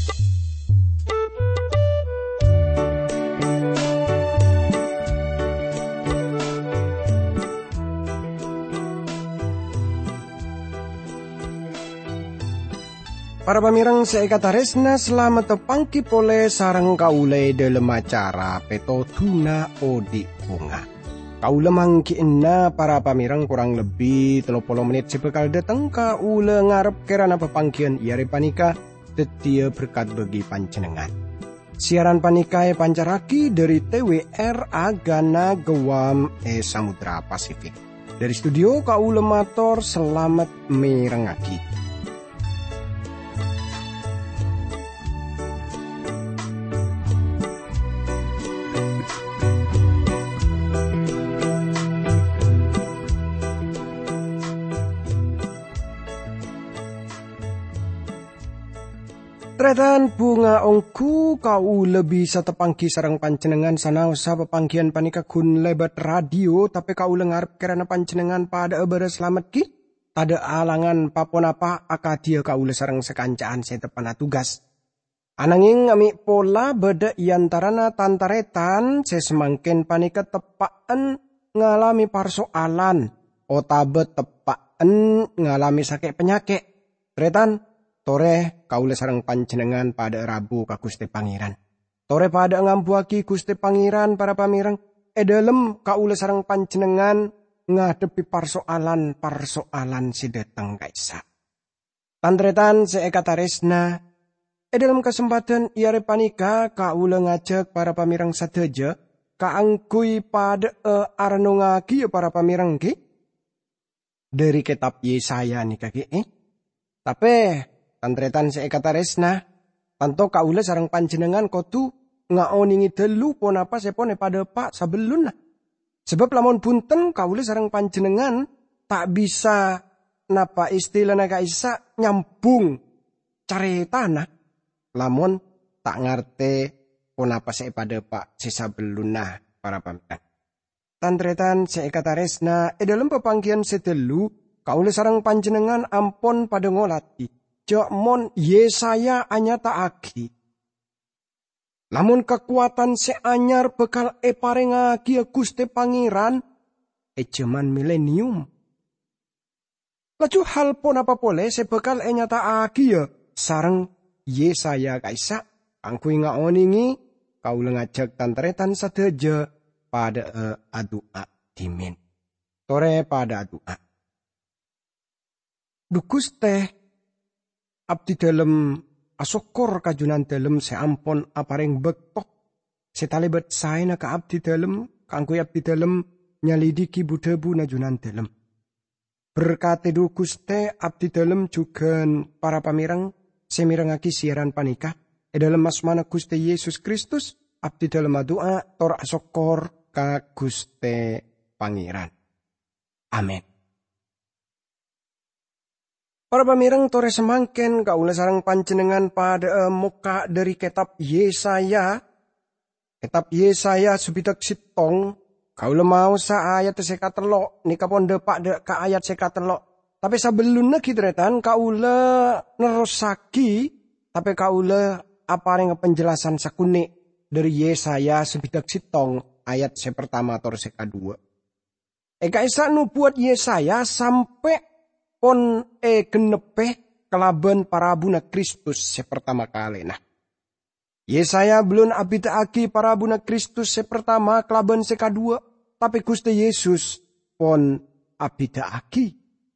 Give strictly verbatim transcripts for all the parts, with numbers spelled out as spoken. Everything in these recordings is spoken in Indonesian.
Para pamirang seekataresna selamat tepangki pole sarang kaule dalam acara Peto Tuna Odi Bunga. Kaule mangkiina para pamirang kurang lebih tiga puluh menit sebekal datang kaule ngarep kerana pepangkian iare panika tetia berkat bagi panjenengan. Siaran panikai pancaraki dari T W R Agana Gewam e Samudra Pasifik. Dari studio kaule matur selamat mirengaki. Tretan bunga ongku kau lebih satepangki sarang panjenengan sanaosa pepangkian panika kun lebat radio tapi kau lengarep kerana panjenengan pada ebere selamat ki tada alangan papon apa akadia kau le sarang sekancaan setepana tugas ananging ami pola beda iantarana tantaretan sesemangkin panika tepaan ngalami persoalan otabe tepaan ngalami sakit penyakit tretan tore kaule sarang panjenengan pada Rabu ka Gusti Pangeran. Tore pada ngampuaki Gusti Pangeran para pamirang. Edalem kaule sarang panjenengan ngadepi persoalan-persoalan si datang kaisa. Tantretan seekataresna. Edalem kesempatan iare panika kaule ngajak para pamirang sadeja. Kaangkui pada e arnongaki para pamirang ki. Dari kitab Yesaya nih kaki eh. Tapi tantretan seekataresna, tanto kaula sarang panjenengan kotu ngaoningi telu pon apa sepone pada pak sabelun lah. Sebab lamun punten kaula sarang panjenengan tak bisa napa istilah naga isa nyambung caretana. Lamun tak ngarte pon apa se pada pak sesabelun nah para pamitan. Tantretan seekataresna, e dalam pepangkian setelu kaula sarang panjenengan ampon pada ngolati. Jok mon Yesaya anyata aki. Lamun kekuatan seanyar bekal e parengaki Gusti Pangeran e jaman milenium. Laju hal pon apa pole sebekal e nyata aki ya sareng Yesaya kaisa angkui ngaoningi kau ngajak tantretan sadeja pada e adua dimen. Tore pada adua. Dukus teh abdi dalam asokor kajunan dalam seampon apareng bektok setalebet saena ka abdi dalam kangkui abdi dalam nyalidiki budebu najunan dalam berkate dukuste abdi dalam juga para pamirang semirengaki siaran panika e dalam asmana Gusti Yesus Kristus abdi dalam doa tor asokor ka Gusti Pangeran. Amin. Para pamirang tore semangken kaula sarang panjenengan pada uh, muka dari kitab Yesaya. Kitab Yesaya subidak sitong. Kaula mau sa ayat sekatelok. Nika pon depak de ka ayat sekatelok. Tapi sebelum lagi tretan kaula nerosaki. Tapi kaula apa yang penjelasan sakuni dari Yesaya subidak sitong ayat se pertama atau se kedua. Eka isa nu buat Yesaya sampai pon e genepe kelaban parabuna Kristus sepertama kali nah. Yesaya belum abita aki parabuna Kristus sepertama kelaban sekadua. Tapi Gusti Yesus pon abita aki.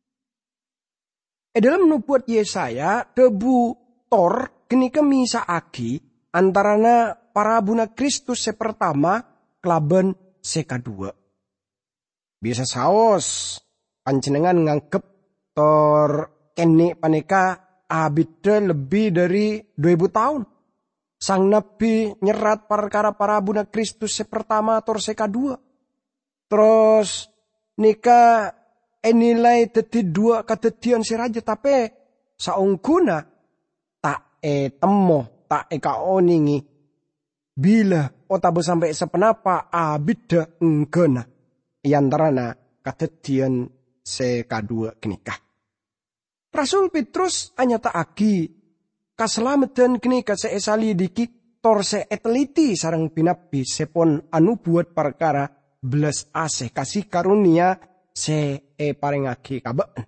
E dalam nubuat Yesaya debu tor geni kemisa aki antarana parabuna Kristus sepertama kelaban sekadua. Biasa saos panjenengan ngangkep tor kene paneka abida lebih dari dua ribu tahun. Sang Nabi nyerat perkara parabuna Kristus sepertama tor sekadua. Terus nika enilai teti dua kadetian siraja tapi saungkuna tak e temo tak e kaoningi bila otabe sampai sepenapa abida engkena yantarana kadetian sekadua kenikah. Rasul Petrus anyata agi kaselamatan kini kase esali diki tor se eteliti sarang pinapi sepon anu buat perkara belas ase kasih karunia se e parengaki kabaan.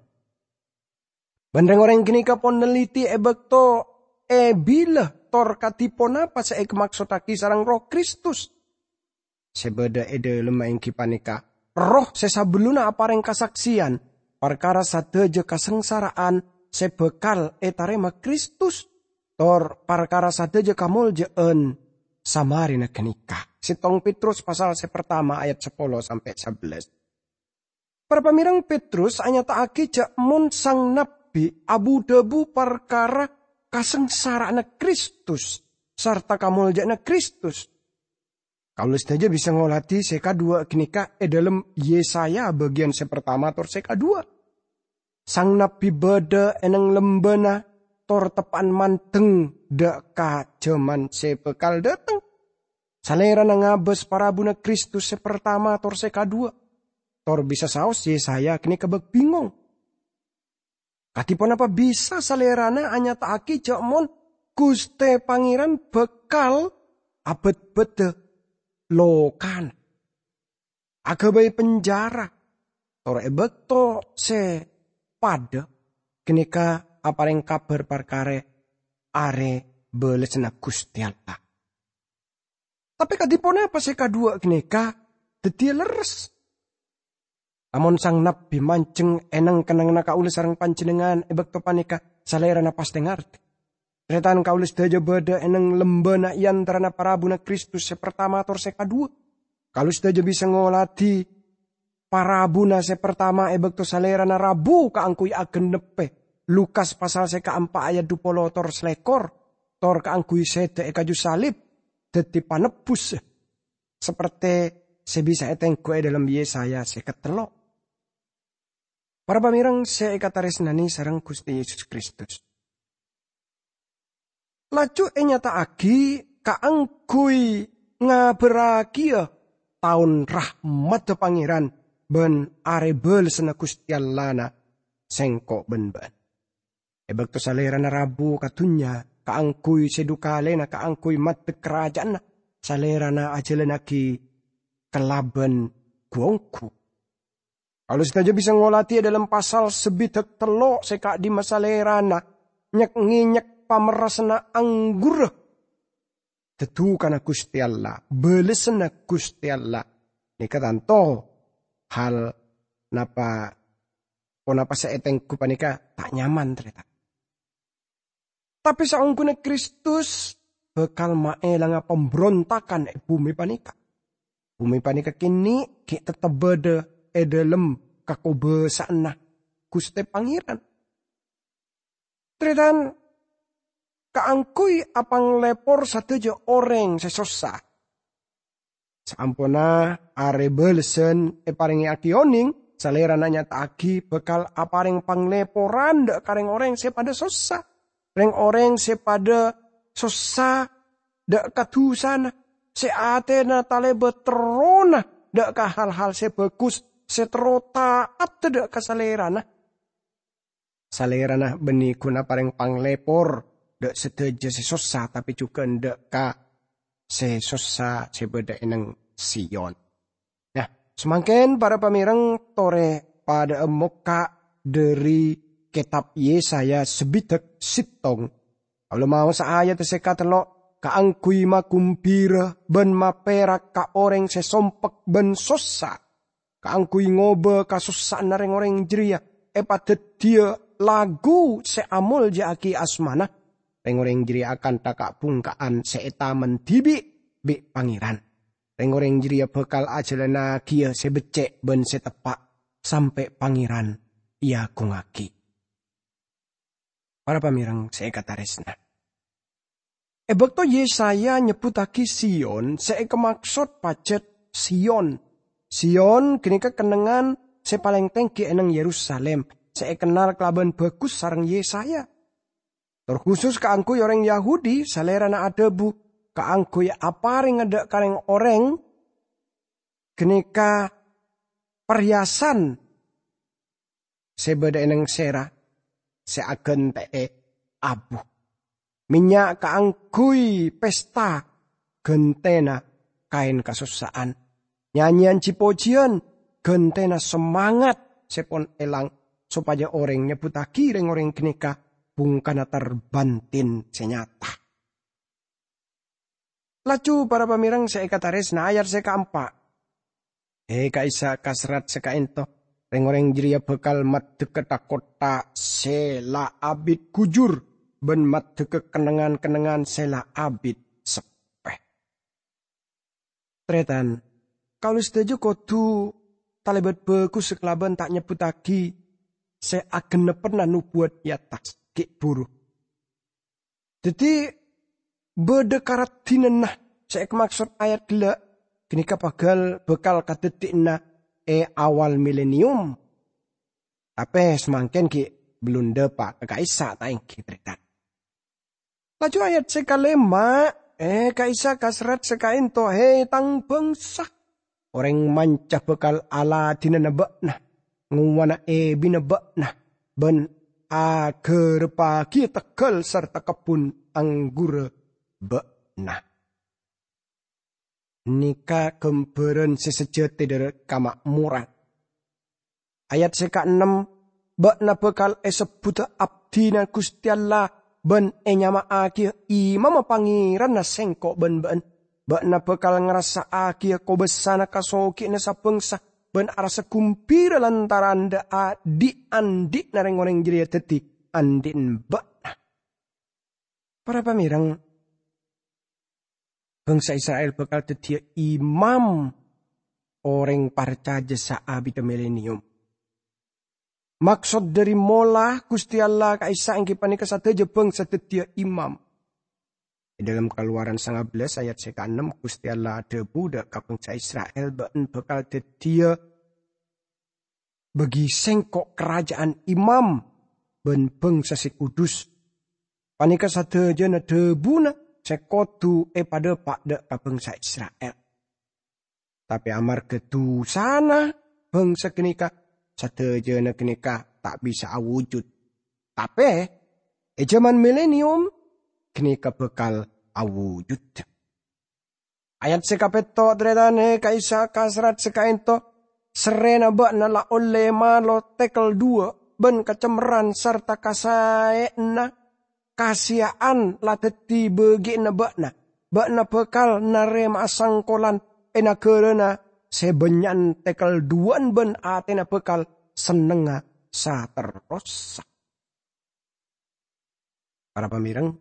Bandeng orang kini kapon neliti e bekto e bila tor katipon apa se e kemaksudaki sarang roh Kristus. Sebeda ede lemaing kipanika roh sesabeluna apareng kasaksian perkara sateje kasengsaraan sebekal etarema Kristus tor perkara sateje kamul jeen samarina kenika. Sitong Petrus pasal sepertama ayat sepuluh sampai sebelas. Para pamirang Petrus anyataake jak mun sang nabi abu debu perkara kasengsaraan Kristus sarta kamul jena Kristus. Kalau saja bisa ngolati seka dua kenika e dalam Yesaya bagian sepertama tor seka dua. Sang nabi beda eneng lembena tor tepan manteng deka jaman sebekal dateng. Salera nangabes para buna Kristus sepertama tor seka dua. Tor bisa saus Yesaya kenika beg bingung. Katipun apa bisa salerana anya taaki jakmon Guste Pangeran bekal abet bede lokan. Agabai penjara. Tor ebekto se pada kenika apareng kabar perkare are belesna Gusti Allah. Tapi katipun apa se kadua kenika dadi leres. Amun sang nabi manceng enang kenang na kaulis sarang panjenengan ebekto panika salera na pas dengarti. Tretan kaulis daja beda enang lembana ian terana parabuna Kristus sepertama ator sekadua. Kaulis daja bisa ngolati parabuna sepertama ebekto salera na rabu kaangkui agen nepe. Lukas pasal seka empa ayat dupolo tor selekor. Tor kaangkui sete ekaju salib. Deti panebus. Seperti sebisa etengku e dalam Yesaya seketelo. Para pamirang seikataresnani sarang Gusti Yesus Kristus. Laju enyataaki kaangkui ngaberakia tahun rahmat pangeran ben arebel sena Gusti Allah sengkok ben-ben. Ebek to salera na rabu katunya kaangkui sedukale na kaangkui mat kerajaan salera na ajelenaki kelaben guongku. Kalau saja bisa ngolati dalam pasal sebitek telok seka di masalerana nyek nginyek pamerasana anggur. Tentu karena Gusti Allah, belesna Gusti Allah. Ini katanto hal napa onapa seetengku panika tak nyaman ternyata. Tapi saungkune Kristus bekal maelanga pemberontakan e bumi panika. Bumi panika kini kita tetap beda e dalam kakobesaan na Gusti Pangeran. Tretan kaangkui apang lepor sateja orang sesosa. Sampuna arebelsen e paringi akioning salera nanya taki bekal apareng pangleporan dak kareng orang sepada sosa. Reng orang sepada sosa dak katusana seate na talebe terona dak ka hal-hal sebagus seterota at tidak kasalerana. Salerana beni kuna pareng panglepor dak seteja sesosa tapi juga ndak ka sesosa sebeda eneng Sion. Nah, semakin para pamirang tore pada emoka dari kitab Yesaya sebitek sitong. Kalau mau saaya teseka telok kaangkui makumpira ben maperak ka oreng sesompek ben sosa. Kaangkui ngobe kasusaan nareng orang jeria. Epatet dia lagu seamul jaki asmana. Reng orang jeria akan takak pungkaan seeta mentibi bi pangeran. Reng orang jeria bekal ajalana kia sebecek ben setepak sampai pangeran ia kungaki. Para pamirang seekataresna. Ebekto Yesaya nyebutaki Sion seekemaksud pacet Sion. Sion kenika kenengan sepaling tengki eneng Yerusalem. Saya kenal kelaban bagus sarang Yesaya. Terkhusus kaangkui orang Yahudi salerana adebu. Kaangkui aparing ada kareng orang. Kenika perhiasan sebeda eneng sera. Seagen tee abu. minyak kaangkui pesta, gentena kain kasusaan. Nyanyian cipojian, gentena semangat sepon elang, supaya orang nyebutaki reng orang kenika bungkana terbantin senyata. Laju para pamirang saya katares na ayat saya keempat. Eh kaisa kasrat seka ento. Reng-reng jiria bekal mat deket kota sela abid kujur. Ben mat deket kenangan-kenangan sela abid sepeh. Tretan. Kalau setuju kodu talebat beku sekelaban tak nyebut lagi. Saya agen pernah nubuat di atas. Kik buru. Jadi bedekarat dinenah. Saya maksud ayat gila. Kini kapagal bekal kadetikna e awal milenium. Tapi semangkin ki belum dapat kaisa taing kitritan. Laju ayat sekalema eh kaisa kasrat sekain to he tang bangsa. Orang mancah bekal ala dinanabakna. Nguwana e binabakna. Ben ager pagi tegal serta kebun anggur bekna. Nika gemberan sesejati dari kamakmuran. Ayat seka enam. Bakna bekal esebut abdina Gusti Allah. Ben enyama aki imam pangiran na sengkok ben ben. Bakna bekal ngerasa aki ko besana kasoki na sa bangsa. Ben arasa kumpira lantaran da adi andi na reng-reng jiri teti. Andin bakna. Para pamirang. Bangsa Israel bakal tetia imam orang percaya sa abid milenium. Maksud dari mola Gusti Allah kaisa ang kipani kasataja bangsa tetia imam. Di dalam Keluaran sembilan belas ayat seka enam Gusti Allah ada budak ka bangsa Israel bakal tetia bagi sengkok kerajaan imam ben bangsa si kudus. Panika kasataja na debuna sekotu e pada pada bangsa Israel. Tapi amar ketu sana bangsa kenika sateja na kenika tak bisa awujud. Tapi e zaman milenium kenika bekal awujud. Ayat sekapeto dredane kaisa kasrat sekaento serena bakna la oleh malo tekel dua ben kecemeran serta kasaena kasiaan lateti begi na bakna. Bakna bekal narema asangkolan ena kerana sebenyan tekel duan ben atena bekal senenga sa terrosak. Para pamirang.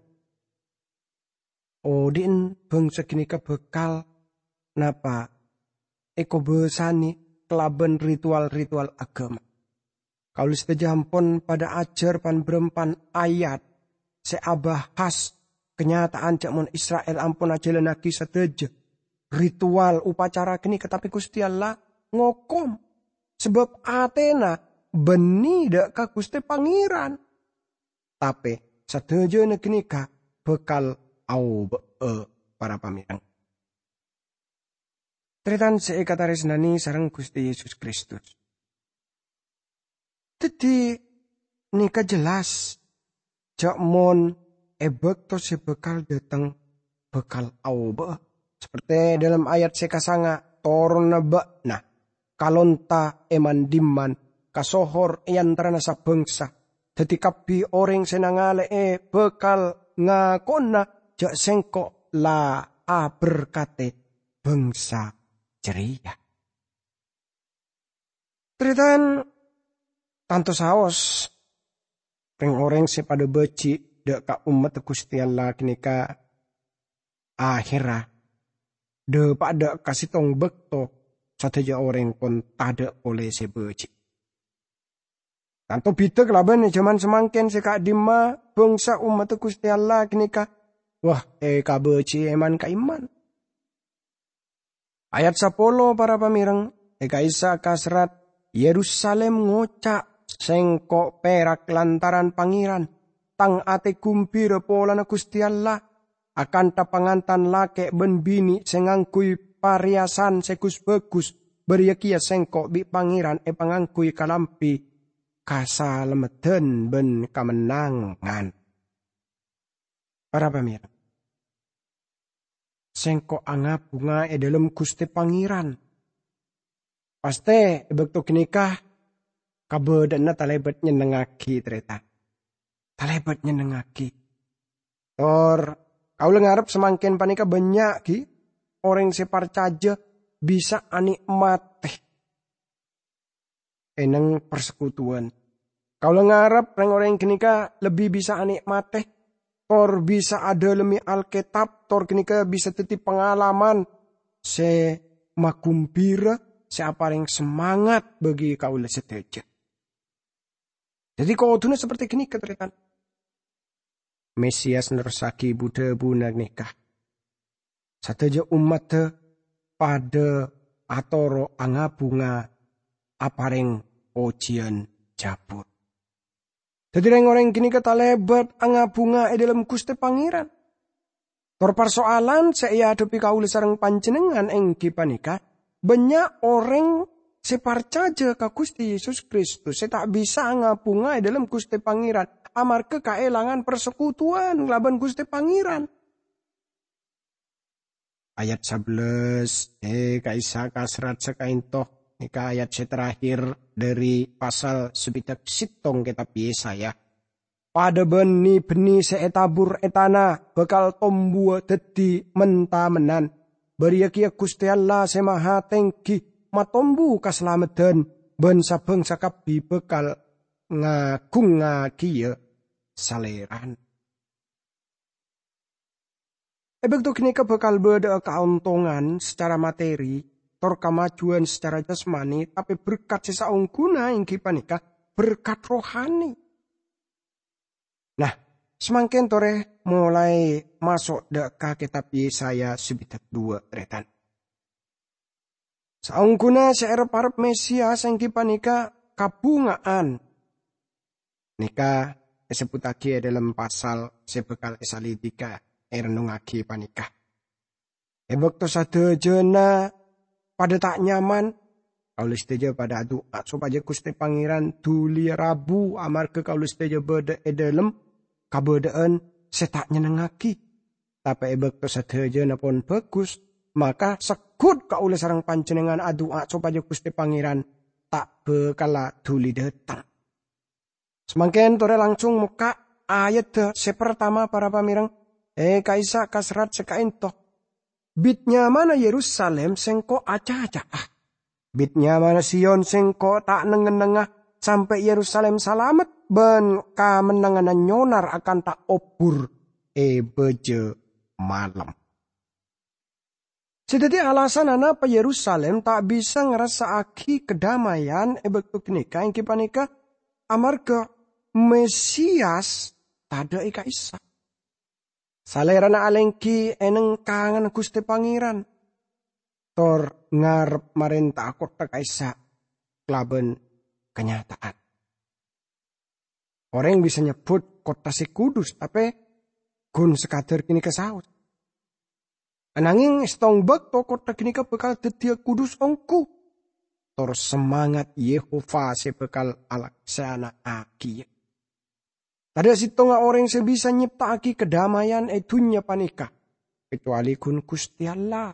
Odin bangsa kinika bekal napa eko besani kelaban ritual-ritual agama. Kalau sejampon pada ajar pan berempan ayat. Seabah khas kenyataan cakmon Israel ampun aja lenaki seteja. Ritual upacara kini ketapi Gusti Allah ngokom. Sebab Athena beni dak ka Gusti pangeran. Tapi seteja nekini ka bekal au be para pamirang. Tretan seekataris nani sarang Gusti Yesus Kristus. Jadi nika jelas. Jakmon ebek to si bekal datang bekal auba. Seperti dalam ayat sekasanga torna ba. Nah kalonta eman diman kasohor iantara sa bangsa. Tetikapi orang senangale e bekal ngakona jak sengkok la a berkate bangsa ceria. Teritan tanto saos. Orang-orang si pada beci dek ka umat Gusti Allah kenika akhirah de pada kasih tong bekto sateja orang pun tada oleh si beci. Tanto bita kelaban zaman semangken si kak dima bangsa umat Gusti Allah kenika wah eh ka beci eman ka iman. Ayat sepuluh para pamirang eh kaisa kasrat Yerusalem ngocak sengkok perak lantaran pangeran. Tang ate kumpir pola na Gusti Allah. Akan tapangantan lake ben bini sengangkui pariasan sekus bagus. Beriakia sengkok bi pangeran e pangangkui kalampi. Kasalemeten ben kemenangan. para pamirang. Sengko anga bunga e dalam Gusti Pangeran. Paste bekto kinikah kabedana talebet nyenengaki tereta. Talebet nyenengaki. Tor kau ngarep semangkin panika banyak ki orang separcaja bisa anikmate eneng persekutuan. Kau ngarep orang-orang kinika lebih bisa anikmate. Tor bisa ada lemi Alkitab, tor kenika bisa tetip pengalaman se makumpira, se apareng semangat bagi kaula seteja. Jadi kau tuna seperti kini keterikan. Mesias nersaki Buddha bunak nikah. Sateja umat pada atoro anga bunga apareng ojian jabut. Jadi orang-orang kini kata lebat anga bunga e dalam Gusti Pangeran. Tor persoalan saya hadapi kaula sareng panjenengan engki panika banyak orang separcaja ka Gusti Yesus Kristus. Saya tak bisa anga bunga e dalam Gusti Pangeran. Amarga kaelangan persekutuan laban Gusti Pangeran. Ayat sebelas eh kaisa kasrat sekaintoh. Nika ayat terakhir dari pasal sebitak sitong kitab Yesaya. Pada beni-beni seetabur etana bekal tombua dadi mentamenan. Beriakia Gusti Allah semaha tengki matombu kaslamedan bangsa-bangsa kabi bekal ngagung ngakia saleran. Ebek tu kini bekal beda keuntungan secara materi. Tor kemajuan secara jasmani, tapi berkat sesaung guna yang kipanika berkat rohani. Nah, semangkin tore mulai masuk deka kitab Yesaya sebitak dua retan. Saung guna seerep-arep Mesias yang kipanika kabungaan. Nika disebut lagi dalam pasal sebekal esalidika ernungaki panika. Ebek to sade jena pada tak nyaman, kaulah setuju pada doa supaya Gusti Pangeran tuli rabu amarga kaulah setuju beda edalem kabedaan setak nyenengaki. Tapi ebek to setuju napun bagus, maka sekut kaulah sarang panjenengan doa supaya Gusti Pangeran tak bekala tuli datang. Semakin tore langsung muka ayat sepertama para pamirang, eh kaisa kasrat sekaintoh. Bitnya mana Yerusalem sengko aca-aca ah. Bitnya mana Sion sengko tak nengen-nengah sampai Yerusalem salamet ben kamenanganan nyonar akan tak obur e beje malam. Jadi alasan apa Yerusalem tak bisa ngerasaaki kedamaian e bektu kenika yang kipanika amarga Mesias tada ika isa. Salerana alengki eneng kangen Gusti Pangeran. Tor ngarep marenta kota kaisa kelaben kenyataan. Orang bisa nyebut kota si kudus, tapi gun sekadar kini kesaut. Ananging setong bekto kota kini bekal dedia kudus ongku. Tor semangat Yehova si bekal alaksana aki. Ada sitonga orang yang bisa nyiptaaki kedamaian edunya panika. Kecuali kun Gusti Allah.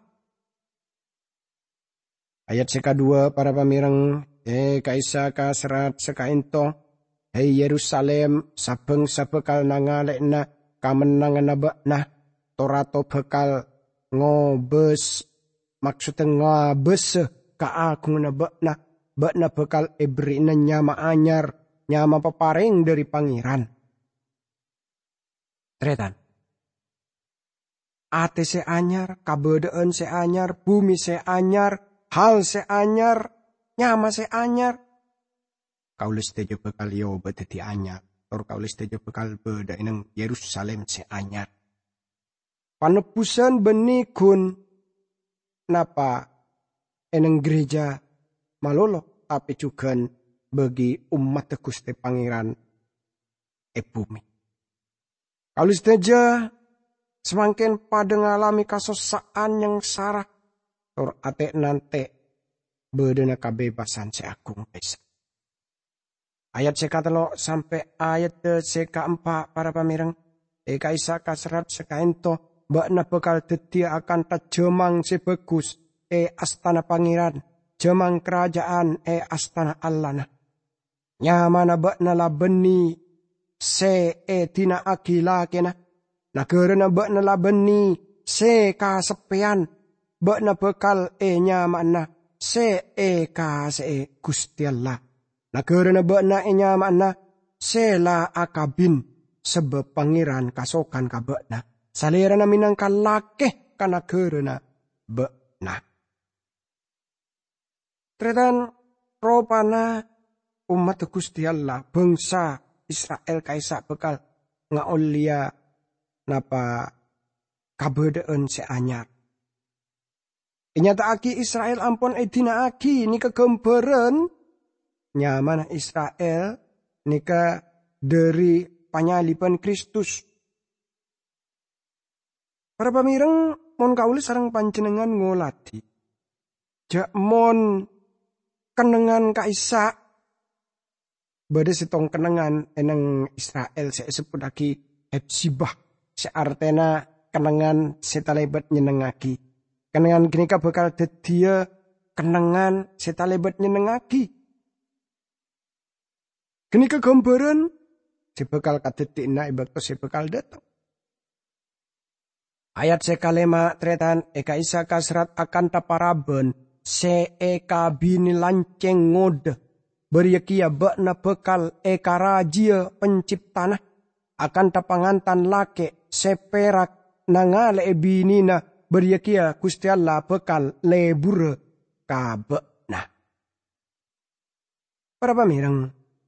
Ayat seka dua para pamirang. Eh kaisa kasrat sekainto. Hei Yerusalem sabeng sabekal nangalek na kamenangan nabak na. Torato bekal ngobes. Maksudnya ngobes kaagung nabak na. Bak na bekal ebri na nyama anyar. Nyama peparing dari pangeran. Tretan. Ate se anyar, kabedaan se anyar, bumi se anyar, hal se anyar, nyama se anyar. Kaulis tejo bekal yo beteti anyar, tor kaulis tejo bekal beda ineng Yerusalem se anyar. Panebusan benikun napa eneng gereja malolo tapi juga bagi umat Gusti Pangeran e bumi. Kalau saja semakin pada ngalami kasosaan yang sarah, tor ate nante bedena kebebasan seagung bisa. Ayat sekatelo sampai ayat seka empat para pamirang. E kaisa kasrat sekaento bakna bekal detia akan tajemang si bagus e astana pangeran, jemang kerajaan e astana allana. Nyamana bakna labeni se e tina akila kena. Nagerna bakna labeni se kasepean, bakna bekal e nyamana se e ka se Gusti Allah. Nagerna bakna e nyamana se la akabin sebab pangeran kasokan ka bakna. Salirana minang kalakeh kana gerna bakna. Tretan ropana umat Gusti Allah bangsa Israel kaisa bekal ngaolia napa kabedaan seanyar. Inyata aki Israel ampun edina aki nika gambaran nyamana Israel nika dari panyaliban Kristus. Para pamireng mon kauli sareng panjenengan ngolati. Jak mon kenengan kaisa bade setong kenengan eneng Israel saya sebut lagi Epsibah seartena kenengan setalebat nyenengaki. Kenengan gini ka bakal dedia kenengan setalebat nyenengaki. Gini kegambaran sebekal kadetikna ibakto sebekal datang. Ayat sekalema tretan eka isa kasrat akan taparaben se eka bini lanceng ngode beryakia bakna bekal eka rajia penciptana akan tapangantan lake seperak nangale ebinina beryakia Gusti Allah bekal lebur kabekna. Para pamireng,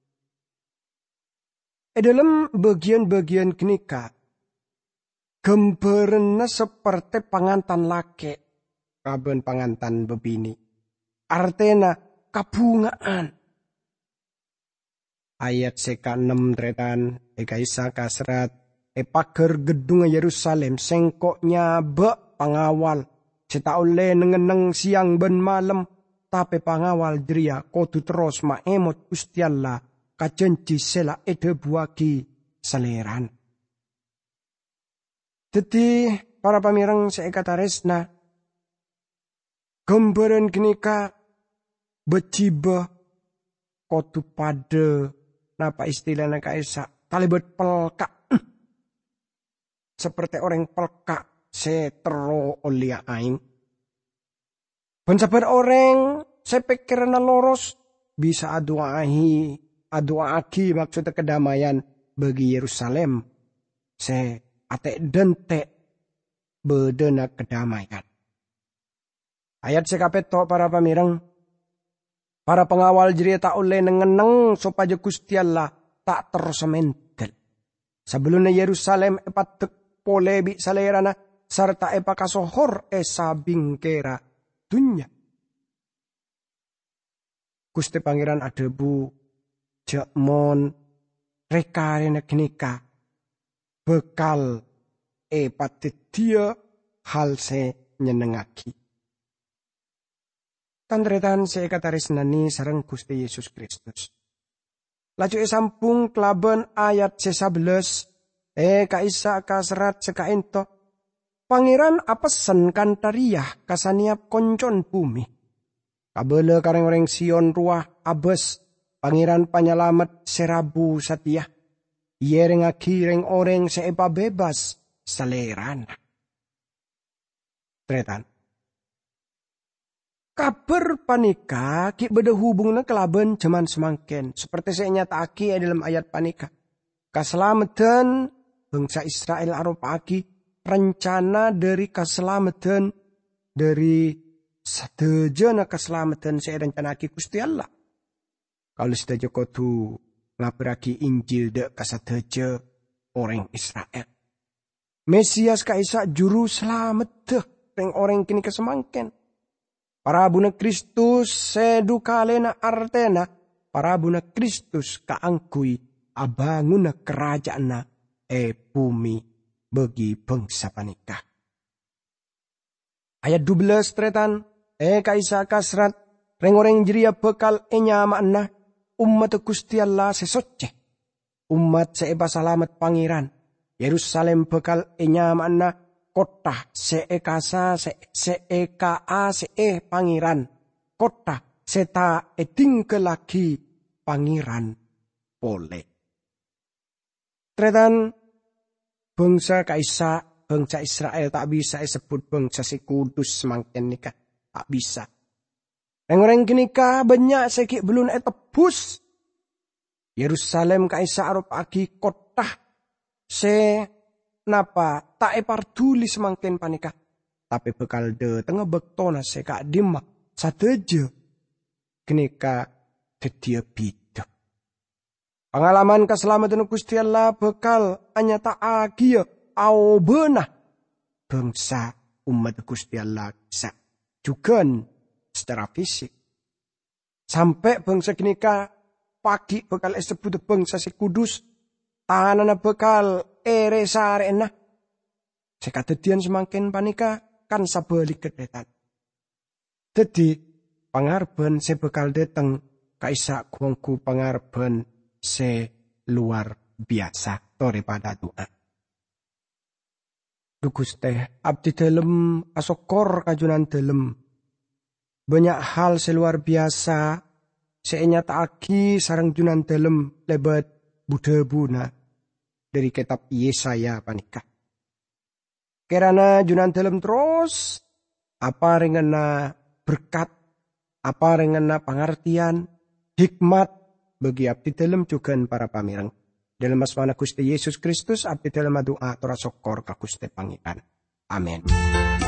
e dalam bagian-bagian kenika gambaranna seperti pangantan lake kaben pangantan bebini. Artena kabungaan. Ayat seka enam tretan eka isa kasrat e pager gedung Yerusalem sengkoknya be pangawal setaule nengeneng siang ben malam tapi pangawal dria kodu terus maemot Gusti Allah kajenji sela ede buagi seleran. Jadi para pamireng seekataresna gambaran kenika beciba kodu pada napa istilahnya kaisa talibet pelka seperti orang pelka setero olia aing. Pensabar orang sepikiran loros bisa aduahi aduaki maksudnya kedamaian bagi Yerusalem. Se ate dente bedena kedamaian. Ayat sekapeto para pamireng. Para pengawal jeri tak oleh nengeneng supaya Gusti Allah tak tersementel. Sebelumnya Yerusalem epat polebi salerana serta epa kasohor esa bingkera dunya. Gusti Pangeran adebu jakmon rekarena kenika bekal epat dia hal se nyenengaki. Tandretan seekataris nani sareng Gusti Yesus Kristus. Laju sampung kelaban ayat sesabelas e kaisa kasrat sekaento. Pangeran apesen kantariah kasaniap koncon bumi. Kabele kareng-reng Sion ruah abes. Pangeran panyalamet serabu satia. Yereng akireng oreng seepa bebas saleran. Tretan. Kabar panika ki beda hubungna kelaban zaman semangken. Seperti saya nyataki dalam ayat panika. Keselamatan bangsa Israel aropaki rencana dari keselamatan dari sadejana keselamatan saya rencanaki Gusti Allah. Kalau sedaja kotu ngabaraki Injil dek kasadeja orang Israel. Mesias kaisa juru selamat deh reng orang kini kesemangken. Para abuna Kristus sedukalena artena para abuna Kristus kaangkui abanguna kerajaanna e bumi bagi bangsa panika. Ayat dua belas tretan e kaisa kasrat reng-oreng jeria bekal enya makna umat Gusti Allah sesoce umat seeba salamet pangeran Yerusalem bekal enyamana kota seekasa se seeka a see pangeran kota seta eding lagi pangeran pole. Tretan bangsa kaisa bangsa Israel tak bisa disebut bangsa si kudus semangkin nikah tak bisa. Orang-orang kini ka banyak sekik belum etebus. Yerusalem kaisa arop agi kota se napa tak eparduli semangkin panika. Tapi bekal de tengah bektona se kak dima sateje kini ka dedia bidu. Pengalaman keselamatan Gusti Allah bekal hanya tak agia au benah bangsa umat Gusti Allah bisa juga secara fisik. Sampai bangsa kini ka pagi bekal disebut bangsa si kudus tanana bekal ere sarena sekadedian semakin panika kan sabalik kedetan. Jadi pangarben se bekal dateng kaisa kuangku pangarben se luar biasa daripada doa. Dugus teh abdi dalem asokor kajunan dalem. Banyak hal seluar biasa seenyata agi sarang junan dalem lebat Buddha buna dari kitab Yesaya panika. Kerana junan dalem terus apa rengana berkat, apa rengana pengertian, hikmat bagi abdi dalam juga para pamirang. Dalam asmana Gusti Yesus Kristus abdi dalam doa tora sokor ka Gusti Pangeran. Amin.